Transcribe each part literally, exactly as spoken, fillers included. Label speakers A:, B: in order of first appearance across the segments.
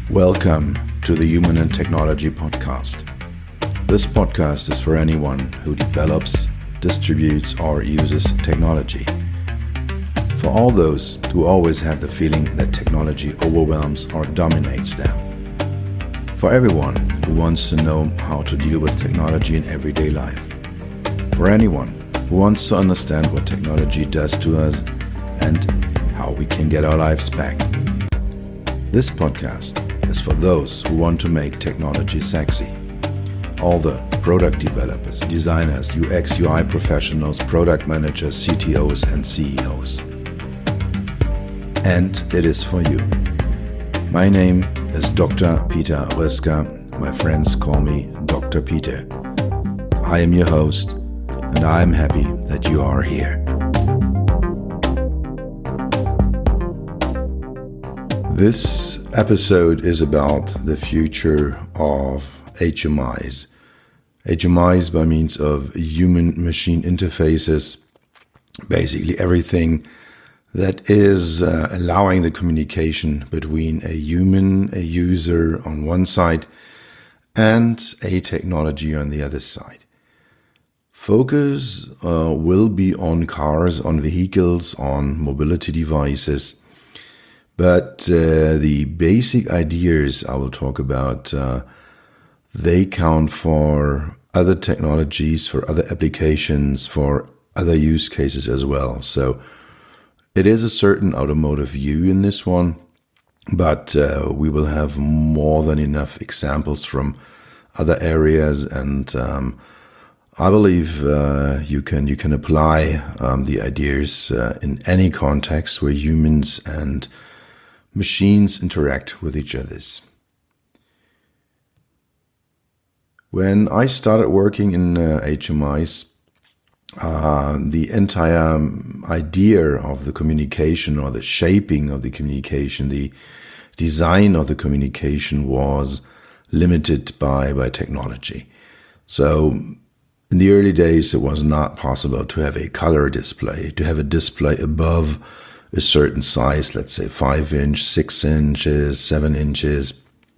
A: Welcome to the Human and Technology Podcast. This podcast is for anyone who develops, distributes, or uses technology. For all those who always have the feeling that technology overwhelms or dominates them. For everyone who wants to know how to deal with technology in everyday life. For anyone who wants to understand what technology does to us and how we can get our lives back. This podcast is for those who want to make technology sexy. All the product developers, designers, U X U I professionals, product managers, C T Os and C E Os. And it is for you. My name is Doctor Peter Ryska. My friends call me Doctor Peter. I am your host, and I am happy that you are here. This episode is about the future of H M Is. H M Is by means of human-machine interfaces, basically everything that is uh, allowing the communication between a human, a user on one side, and a technology on the other side. Focus uh, will be on cars, on vehicles, on mobility devices. But uh, the basic ideas I will talk about, uh, they count for other technologies, for other applications, for other use cases as well. So it is a certain automotive view in this one, but uh, we will have more than enough examples from other areas, and um, I believe uh, you can you can apply um, the ideas uh, in any context where humans and machines interact with each other. When I started working in uh, H M Is, uh, the entire idea of the communication or the shaping of the communication, the design of the communication was limited by, by technology. So in the early days, it was not possible to have a color display, to have a display above a certain size, let's say five inch, six inches, seven inches.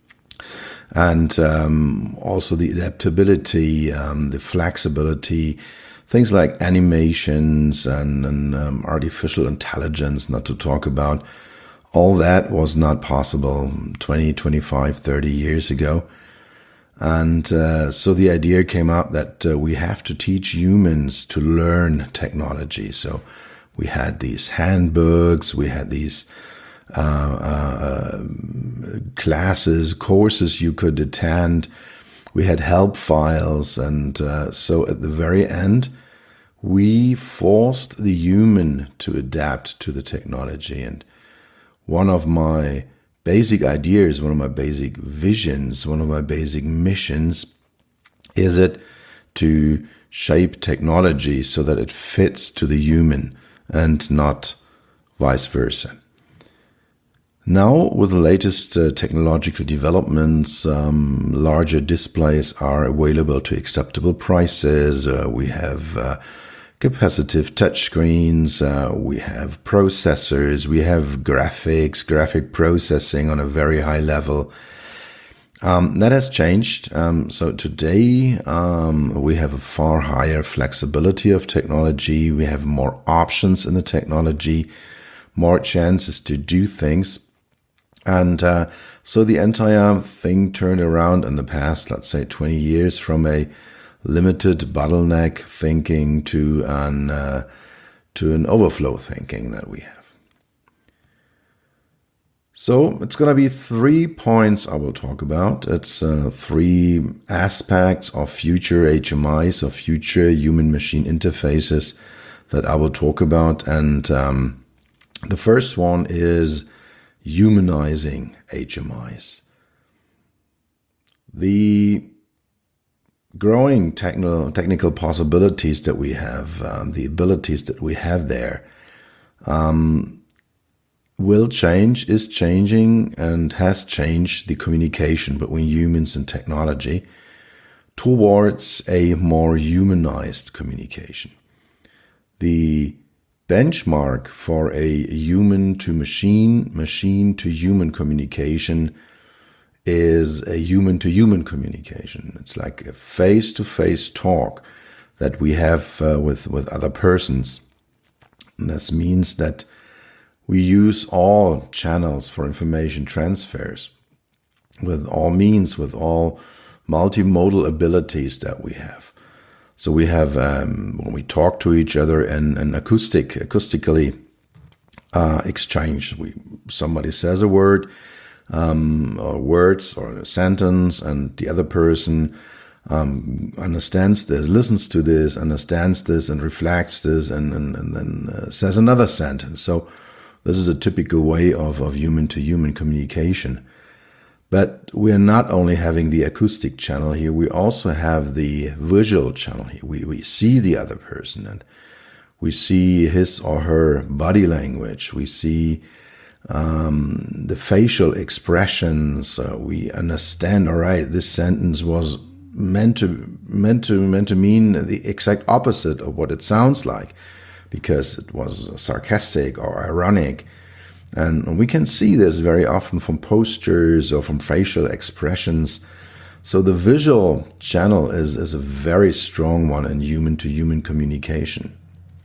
A: And um, also the adaptability, um, the flexibility, things like animations and, and um, artificial intelligence, not to talk about. All that was not possible twenty, twenty-five, thirty years ago. And uh, so the idea came out that uh, we have to teach humans to learn technology. So we had these handbooks, we had these uh, uh, classes, courses you could attend, we had help files, and uh, so at the very end, we forced the human to adapt to the technology. And one of my basic ideas, one of my basic visions, one of my basic missions is it to shape technology so that it fits to the human and not vice versa. Now, with the latest uh, technological developments, um, larger displays are available to acceptable prices. Uh, we have uh, capacitive touchscreens, uh, we have processors, we have graphics, graphic processing on a very high level. Um, that has changed. Um, so today um, we have a far higher flexibility of technology. We have more options in the technology, more chances to do things. And uh, so the entire thing turned around in the past, let's say twenty years, from a limited bottleneck thinking to an, uh, to an overflow thinking that we have. So it's going to be three points I will talk about. It's uh, three aspects of future H M Is, of future human-machine interfaces that I will talk about. And um, the first one is humanizing H M Is. The growing technical, technical possibilities that we have, um, the abilities that we have there, um, will change, is changing, and has changed the communication between humans and technology towards a more humanized communication. The benchmark for a human to machine, machine to human communication is a human-to-human communication. It's like a face-to-face talk that we have uh, with, with other persons. And this means that we use all channels for information transfers, with all means, with all multimodal abilities that we have. So we have, um, when we talk to each other, an, an acoustic, acoustically uh, exchange. We, somebody says a word, um, or words, or a sentence, and the other person um, understands this, listens to this, understands this, and reflects this, and, and, and then uh, says another sentence. So this is a typical way of, of human-to-human communication. But we're not only having the acoustic channel here, we also have the visual channel here. We, we see the other person, and we see his or her body language. We see um, the facial expressions. Uh, we understand, all right, this sentence was meant to, meant to, meant to mean the exact opposite of what it sounds like, because it was sarcastic or ironic. And we can see this very often from postures or from facial expressions. So the visual channel is, is a very strong one in human-to-human communication.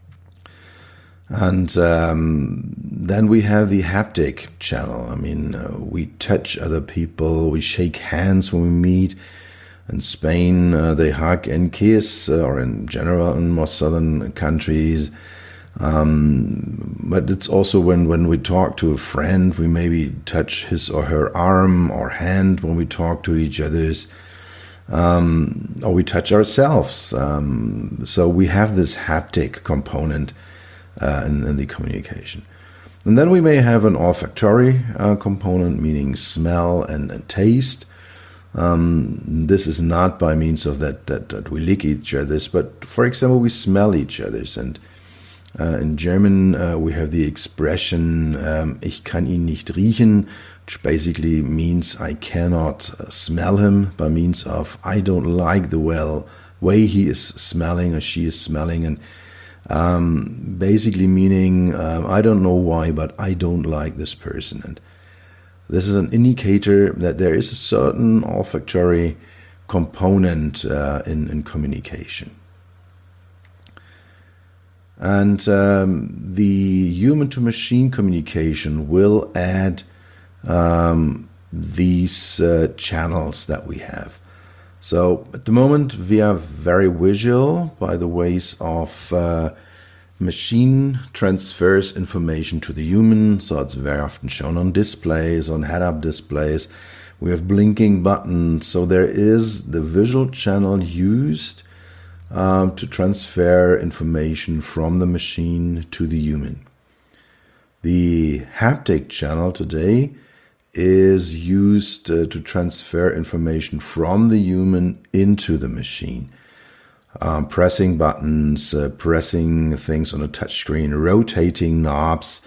A: And um, then we have the haptic channel. I mean, uh, we touch other people, we shake hands when we meet. In Spain, uh, they hug and kiss, uh, or in general in most southern countries. Um, but it's also when, when we talk to a friend, we maybe touch his or her arm or hand when we talk to each other's, um, or we touch ourselves. Um, so we have this haptic component uh, in, in the communication. And then we may have an olfactory uh, component, meaning smell and, and taste. Um, this is not by means of that, that, that we lick each other's, but for example, we smell each other's. And Uh, in German, uh, we have the expression, um, ich kann ihn nicht riechen, which basically means I cannot uh, smell him, by means of I don't like the well way he is smelling or she is smelling. And um, basically meaning, uh, I don't know why, but I don't like this person. And this is an indicator that there is a certain olfactory component uh, in, in communication. And um, the human-to-machine communication will add um, these uh, channels that we have. So at the moment we are very visual by the ways of uh, machine transfers information to the human. So it's very often shown on displays, on head-up displays. We have blinking buttons. So there is the visual channel used Um, to transfer information from the machine to the human. The haptic channel today is used uh, to transfer information from the human into the machine. Um, pressing buttons, uh, pressing things on a touchscreen, rotating knobs,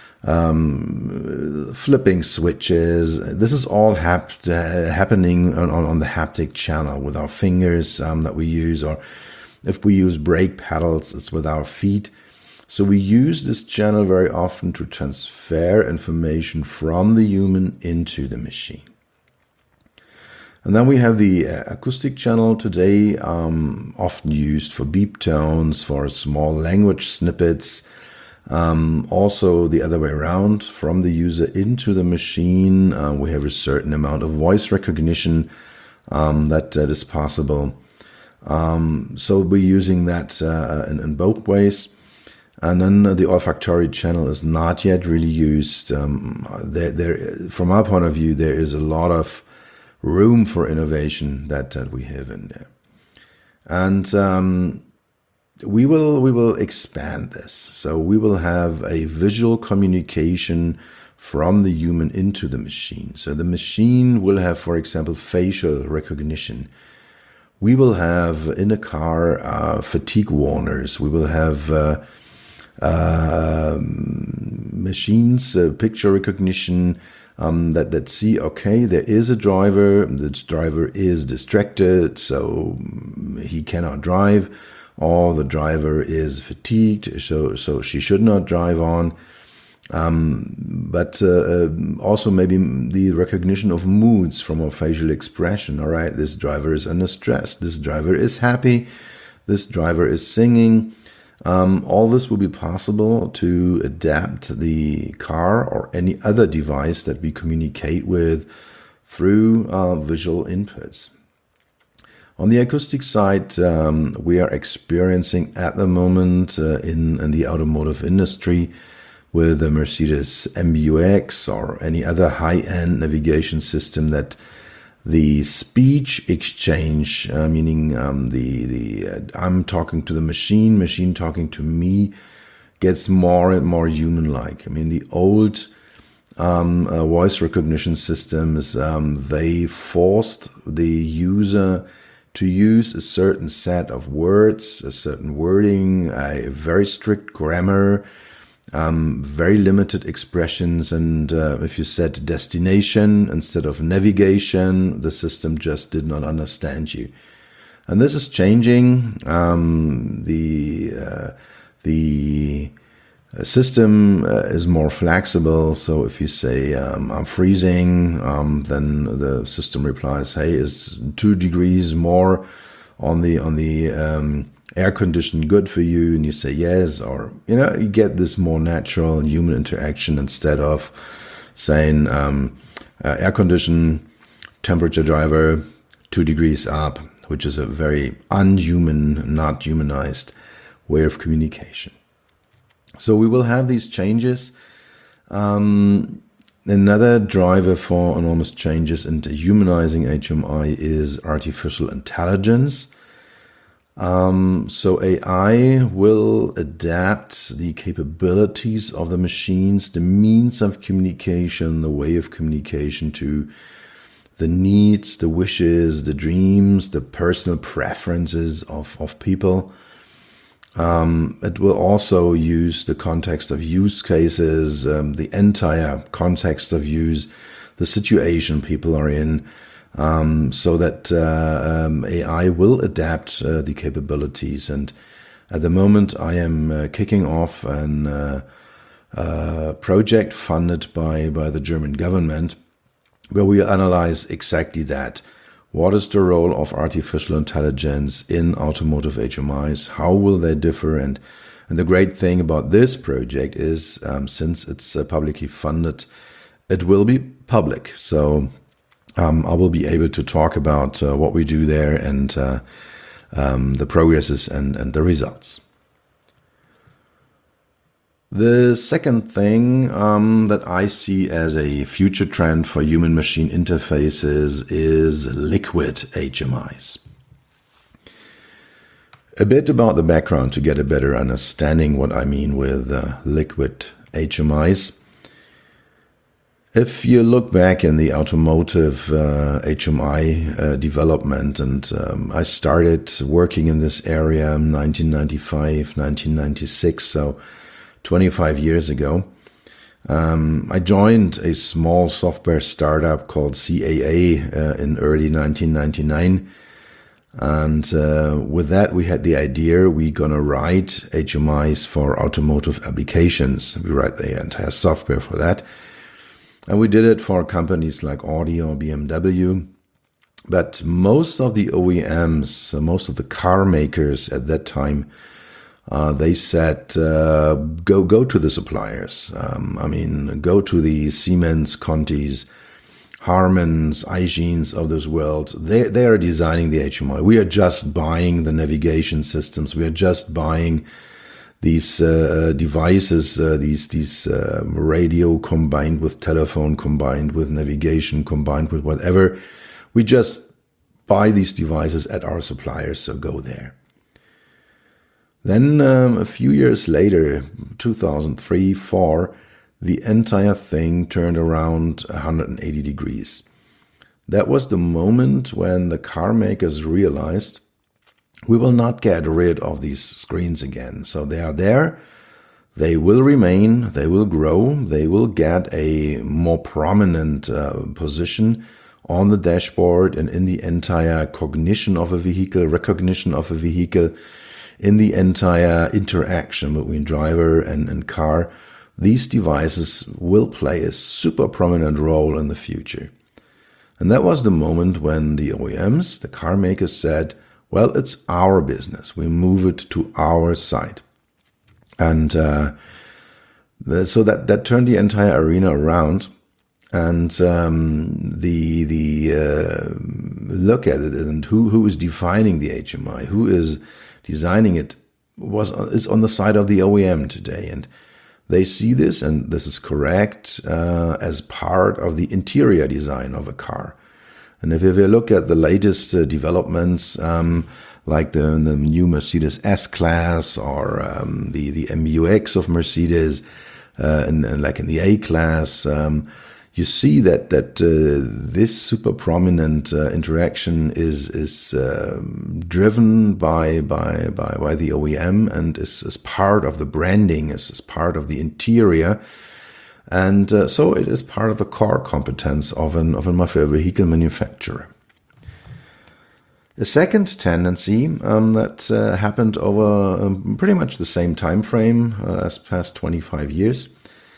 A: um, flipping switches. This is all hap uh, happening on, on the haptic channel with our fingers um, that we use, or if we use brake pedals, it's with our feet. So we use this channel very often to transfer information from the human into the machine. And then we have the uh, acoustic channel today, um, often used for beep tones, for small language snippets. Um, also the other way around, from the user into the machine, uh, we have a certain amount of voice recognition um, that, that is possible. Um, so we're using that uh, in, in both ways. And then uh, the olfactory channel is not yet really used. Um, there, there, from our point of view, there is a lot of room for innovation that, that we have in there. And um, we will we will expand this. So we will have a visual communication from the human into the machine. So the machine will have, for example, facial recognition. We will have in a car uh, fatigue warners. We will have uh, uh, machines, uh, picture recognition um, that, that see, okay, there is a driver. The driver is distracted, so he cannot drive. Or the driver is fatigued, so, so she should not drive on. Um, but uh, also maybe the recognition of moods from a facial expression. All right, this driver is under stress. This driver is happy. This driver is singing. Um, all this will be possible to adapt the car or any other device that we communicate with through uh, visual inputs. On the acoustic side, um, we are experiencing at the moment uh, in, in the automotive industry with the Mercedes M B U X or any other high-end navigation system that the speech exchange, uh, meaning um, the the uh, I'm talking to the machine, machine talking to me, gets more and more human-like. I mean, the old um, uh, voice recognition systems, um, they forced the user to use a certain set of words, a certain wording, a very strict grammar, Um, very limited expressions, and uh, if you said destination instead of navigation, the system just did not understand you. And this is changing. Um, the uh, the system uh, is more flexible. So if you say um, I'm freezing, um, then the system replies, "Hey, is two degrees more on the on the um, air condition good for you?" And you say yes, or you know, you get this more natural human interaction instead of saying um, uh, air condition, temperature driver, two degrees up, which is a very unhuman, not humanized way of communication. So we will have these changes. Um, another driver for enormous changes in humanizing H M I is artificial intelligence. Um, so A I will adapt the capabilities of the machines, the means of communication, the way of communication to the needs, the wishes, the dreams, the personal preferences of, of people. Um, it will also use the context of use cases, um, the entire context of use, the situation people are in, Um, so that uh, um, A I will adapt uh, the capabilities. And at the moment, I am uh, kicking off an uh, uh, project funded by, by the German government, where we analyze exactly that. What is the role of artificial intelligence in automotive H M Is? How will they differ? And, and the great thing about this project is, um, since it's uh, publicly funded, it will be public. So Um, I will be able to talk about uh, what we do there and uh, um, the progresses and, and the results. The second thing um, that I see as a future trend for human-machine interfaces is liquid H M Is. A bit about the background to get a better understanding what I mean with uh, liquid H M Is. If you look back in the automotive uh, H M I uh, development, and um, I started working in this area in nineteen ninety-five, nineteen ninety-six, so twenty-five years ago, um, I joined a small software startup called C A A uh, in early nineteen ninety-nine. And uh, with that, we had the idea we're going to write H M Is for automotive applications. We write the entire software for that. And we did it for companies like Audi or B M W. But most of the O E Ms, most of the car makers at that time, uh, they said, uh, go go to the suppliers. Um, I mean, go to the Siemens, Contis, Harmans, Aigins of this world. They, they are designing the H M I. We are just buying the navigation systems. We are just buying these uh, devices, uh, these these uh, radio combined with telephone, combined with navigation, combined with whatever. We just buy these devices at our suppliers, so go there. Then um, a few years later, two thousand three, four, the entire thing turned around one hundred eighty degrees. That was the moment when the car makers realized we will not get rid of these screens again. So they are there, they will remain, they will grow, they will get a more prominent uh, position on the dashboard and in the entire cognition of a vehicle, recognition of a vehicle, in the entire interaction between driver and, and car. these devices will play a super prominent role in the future. And that was the moment when the O E Ms, the car makers, said, well, it's our business. We move it to our side. And uh, the, so that, that turned the entire arena around. And um, the the uh, look at it and who, who is defining the H M I, who is designing it, was is on the side of the O E M today. And they see this, and this is correct, uh, as part of the interior design of a car. And if you look at the latest uh, developments, um, like the, the new Mercedes S-Class or um, the, the M B U X of Mercedes, uh, and, and like in the A-Class, um, you see that that uh, this super prominent uh, interaction is is uh, driven by by by by the O E M and is, is part of the branding, is, is part of the interior, and uh, so it is part of the core competence of an of a vehicle manufacturer. A second tendency um, that uh, happened over um, pretty much the same time frame uh, as past twenty-five years.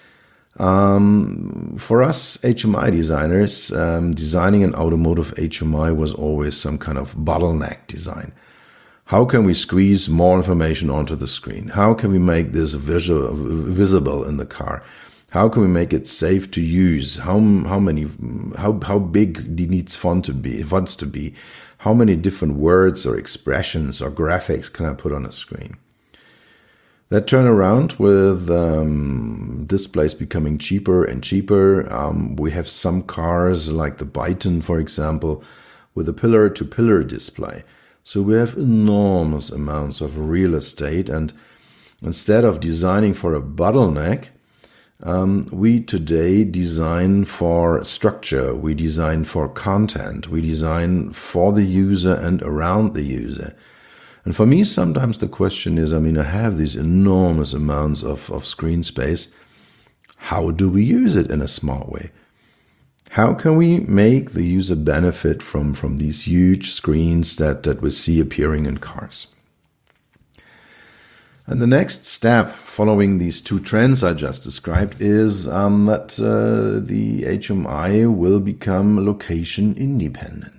A: Um, for us H M I designers, um, designing an automotive H M I was always some kind of bottleneck design. How can we squeeze more information onto the screen? How can we make this visual, visible in the car? How can we make it safe to use? How how many how how big needs font to be fonts to be? How many different words or expressions or graphics can I put on a screen? That turned around with um, displays becoming cheaper and cheaper. Um, we have some cars like the Byton, for example, with a pillar-to-pillar display. So we have enormous amounts of real estate, and instead of designing for a bottleneck, um, we today design for structure, we design for content, we design for the user and around the user. And for me, sometimes the question is, I mean, I have these enormous amounts of, of screen space. How do we use it in a smart way? How can we make the user benefit from, from these huge screens that, that we see appearing in cars? And the next step following these two trends I just described is um, that uh, the H M I will become location independent.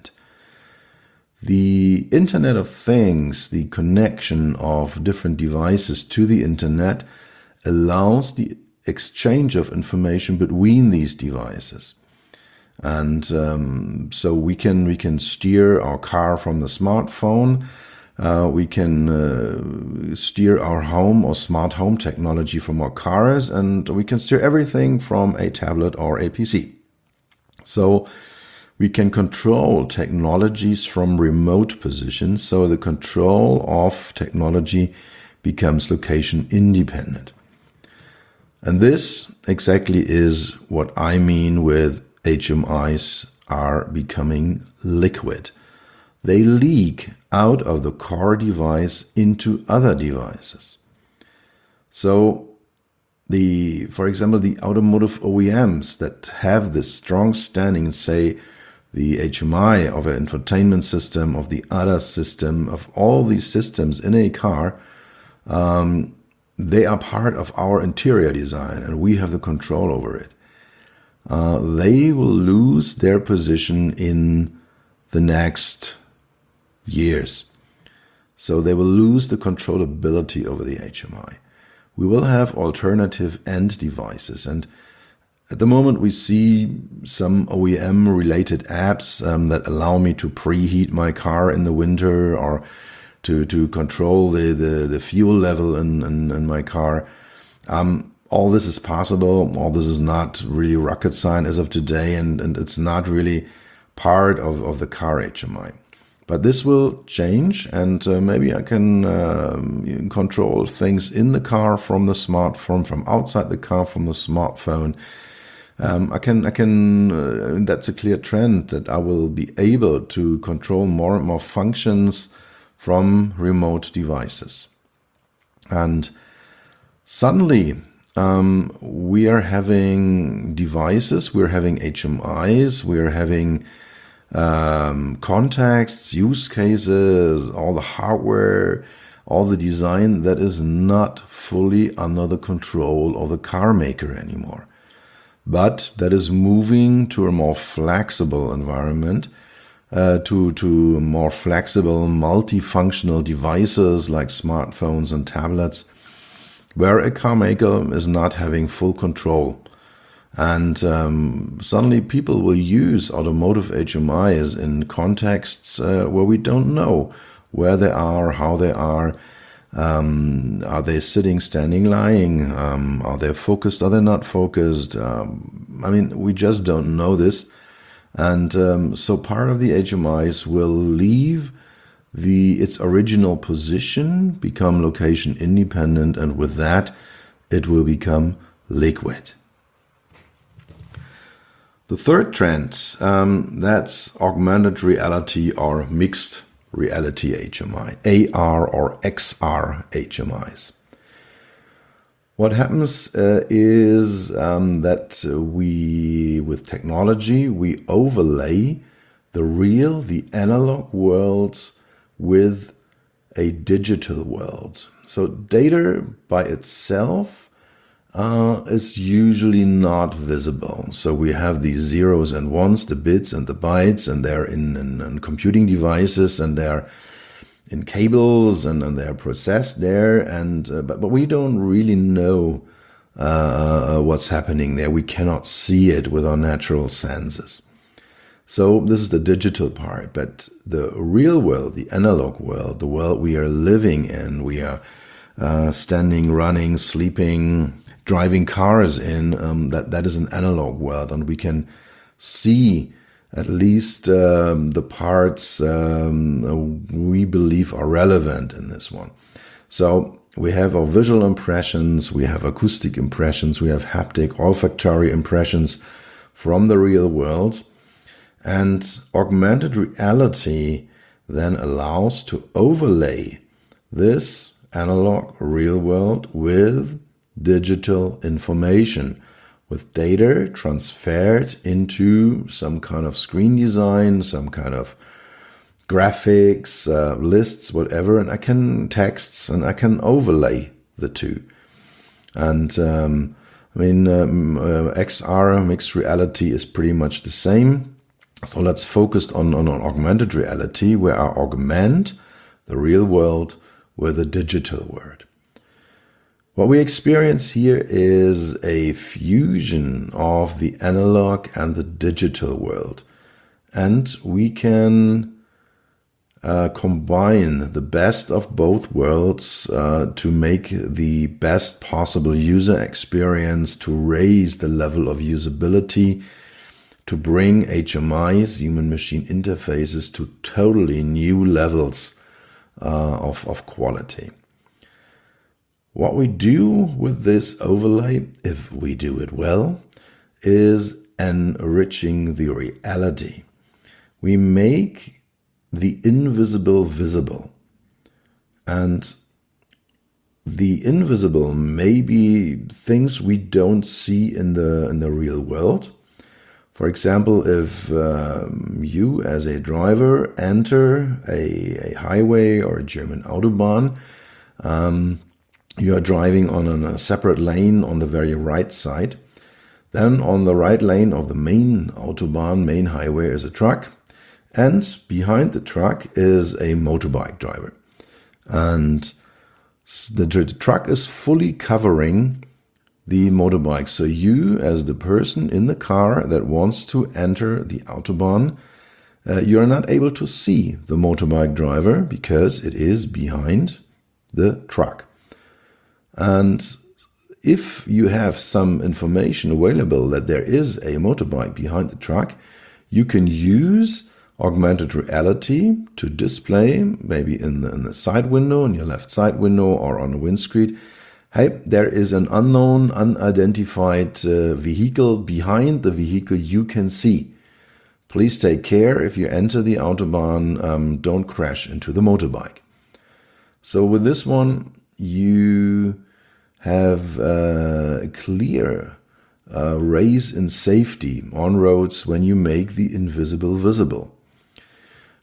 A: The Internet of Things, the connection of different devices to the Internet, allows the exchange of information between these devices. And um, so we can we can steer our car from the smartphone, uh, we can uh, steer our home or smart home technology from our cars, and we can steer everything from a tablet or a P C. So we can control technologies from remote positions, so the control of technology becomes location independent. And this exactly is what I mean with H M Is are becoming liquid. They leak out of the core device into other devices. So the, for example, the automotive O E Ms that have this strong standing, say, the H M I of an infotainment system, of the A D A S system, of all these systems in a car, um, they are part of our interior design and we have the control over it. Uh, they will lose their position in the next years. So they will lose the controllability over the H M I. We will have alternative end devices, and at the moment, we see some O E M-related apps um, that allow me to preheat my car in the winter or to, to control the, the, the fuel level in, in, in my car. Um, all this is possible. All this is not really rocket science as of today, and, and it's not really part of, of the car H M I. But this will change, and uh, maybe I can um, control things in the car from the smartphone, from outside the car from the smartphone. Um, I can, I can, uh, that's a clear trend that I will be able to control more and more functions from remote devices. And suddenly, um, we are having devices, we're having H M Is, we're having um, contexts, use cases, all the hardware, all the design that is not fully under the control of the car maker anymore, but that is moving to a more flexible environment, uh, to, to more flexible multifunctional devices like smartphones and tablets, where a car maker is not having full control. And um, suddenly people will use automotive H M Is in contexts uh, where we don't know where they are, how they are. Um, are they sitting, standing, lying? Um, are they focused? Are they not focused? Um, I mean, we just don't know this. And um, so part of the H M Is will leave the its original position, become location independent, and with that, it will become liquid. The third trend, um, that's augmented reality or mixed reality H M I, A R or X R H M Is. What happens uh, is um, that we, with technology, we overlay the real, the analog world with a digital world. So data by itself Uh, is usually not visible. So we have these zeros and ones, the bits and the bytes, and they're in, in, in computing devices, and they're in cables, and, and they're processed there. And uh, but, but we don't really know uh, what's happening there. We cannot see it with our natural senses. So this is the digital part. But the real world, the analog world, the world we are living in, we are uh, standing, running, sleeping, driving cars in, um, that, that is an analog world, and we can see at least um, the parts um, we believe are relevant in this one. So we have our visual impressions, we have acoustic impressions, we have haptic, olfactory impressions from the real world. And augmented reality then allows to overlay this analog real world with digital information, with data transferred into some kind of screen design, some kind of graphics, uh, lists, whatever, and I can texts, and I can overlay the two. And um, I mean, um, uh, X R, mixed reality, is pretty much the same. So let's focus on, on, on augmented reality, where I augment the real world with a digital world. What we experience here is a fusion of the analog and the digital world. And we can uh, combine the best of both worlds uh, to make the best possible user experience, to raise the level of usability, to bring H M Is, human-machine interfaces, to totally new levels uh, of, of quality. What we do with this overlay, if we do it well, is enriching the reality. We make the invisible visible. And the invisible may be things we don't see in the, in the real world. For example, if um, you as a driver enter a, a highway or a German Autobahn, um, you are driving on a separate lane on the very right side. Then on the right lane of the main Autobahn, main highway, is a truck. And behind the truck is a motorbike driver. And the, the truck is fully covering the motorbike. So you, as the person in the car that wants to enter the Autobahn, uh, you are not able to see the motorbike driver because it is behind the truck. And if you have some information available that there is a motorbike behind the truck, you can use augmented reality to display, maybe in the, in the side window, in your left side window, or on the windscreen, hey, there is an unknown, unidentified uh, vehicle behind the vehicle you can see. Please take care if you enter the Autobahn, um, don't crash into the motorbike. So with this one, you have uh, a clear uh, raise in safety on roads when you make the invisible visible.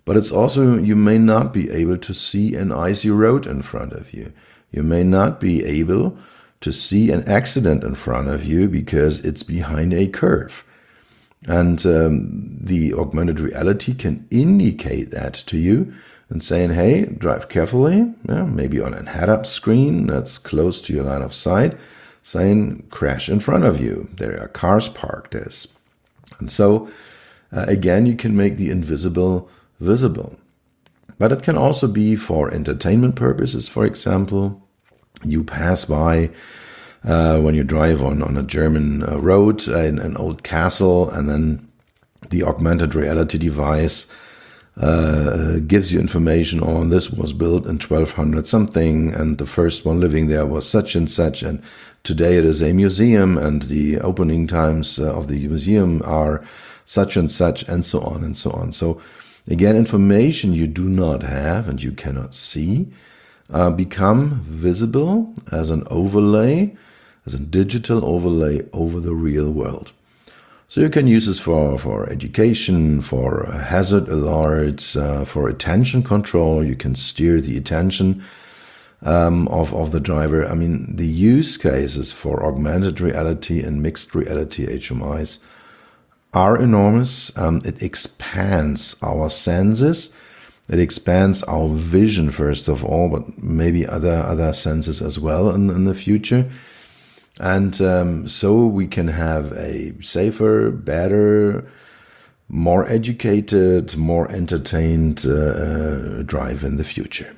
A: But it's also, you may not be able to see an icy road in front of you. You may not be able to see an accident in front of you because it's behind a curve. And um, the augmented reality can indicate that to you and saying, hey, drive carefully, yeah, maybe on a head-up screen that's close to your line of sight, saying crash in front of you. There are cars parked there. And so, uh, again, you can make the invisible visible. But it can also be for entertainment purposes. For example, you pass by uh, when you drive on, on a German uh, road, in an old castle, and then the augmented reality device uh, gives you information on this was built in twelve hundred something, and the first one living there was such and such, and today it is a museum, and the opening times uh, of the museum are such and such, and so on and so on. So again, information you do not have and you cannot see uh, become visible as an overlay, as a digital overlay over the real world. So you can use this for, for education, for hazard alerts, uh, for attention control. You can steer the attention um, of, of the driver. I mean, the use cases for augmented reality and mixed reality H M Is are enormous. Um, it expands our senses. It expands our vision, first of all, but maybe other, other senses as well in, in the future. And um, so we can have a safer, better, more educated, more entertained uh, uh, drive in the future.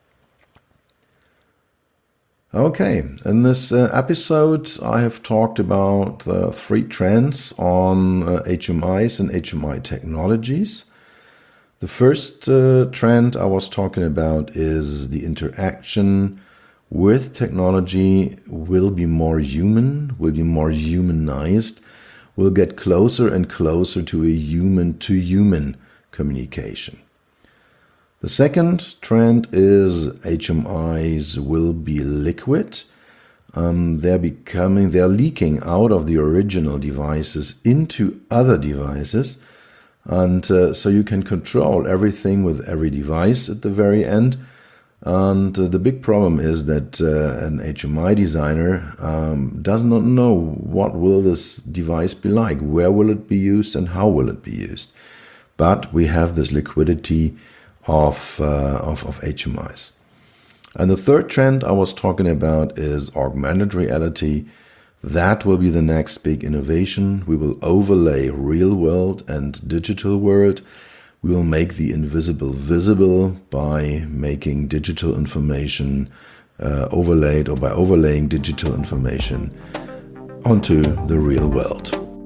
A: Okay, in this uh, episode, I have talked about the three trends on uh, H M Is and H M I technologies. The first uh, trend I was talking about is the interaction with technology will be more human, will be more humanized, will get closer and closer to a human-to-human communication. The second trend is H M Is will be liquid. Um, they're becoming, they're leaking out of the original devices into other devices. And uh, so you can control everything with every device at the very end. And uh, the big problem is that uh, an H M I designer um, does not know what will this device be like, where will it be used, and how will it be used. But we have this liquidity of, uh, of, of H M Is. And the third trend I was talking about is augmented reality. That will be the next big innovation. We will overlay real world and digital world. We will make the invisible visible by making digital information uh, overlaid, or by overlaying digital information onto the real world.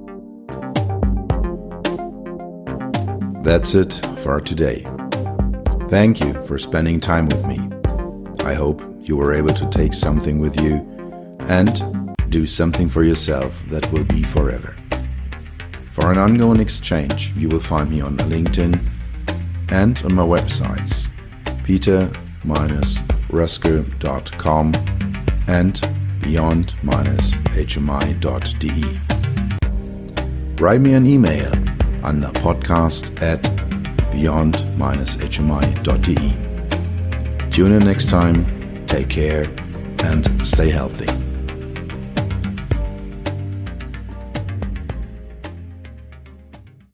A: That's it for today. Thank you for spending time with me. I hope you were able to take something with you and do something for yourself that will be forever. For an ongoing exchange, you will find me on LinkedIn and on my websites, peter dash rusker dot com and beyond dash h m i dot d e. Write me an email under podcast at beyond dash h m i dot d e. Tune in next time, take care, and stay healthy.